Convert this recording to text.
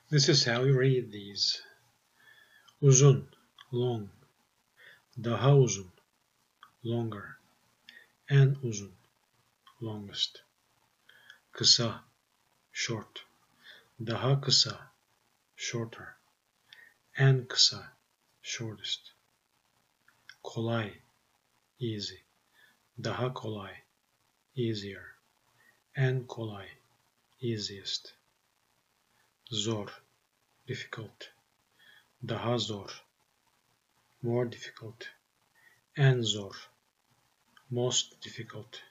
This is how you read these. Uzun, long. Daha uzun, longer. En uzun, longest. Kısa, short. Daha kısa, shorter. En kısa, shortest. Kolay, easy. Daha kolay, easier. En kolay, easiest. Zor, difficult. Daha zor, more difficult. En zor, most difficult.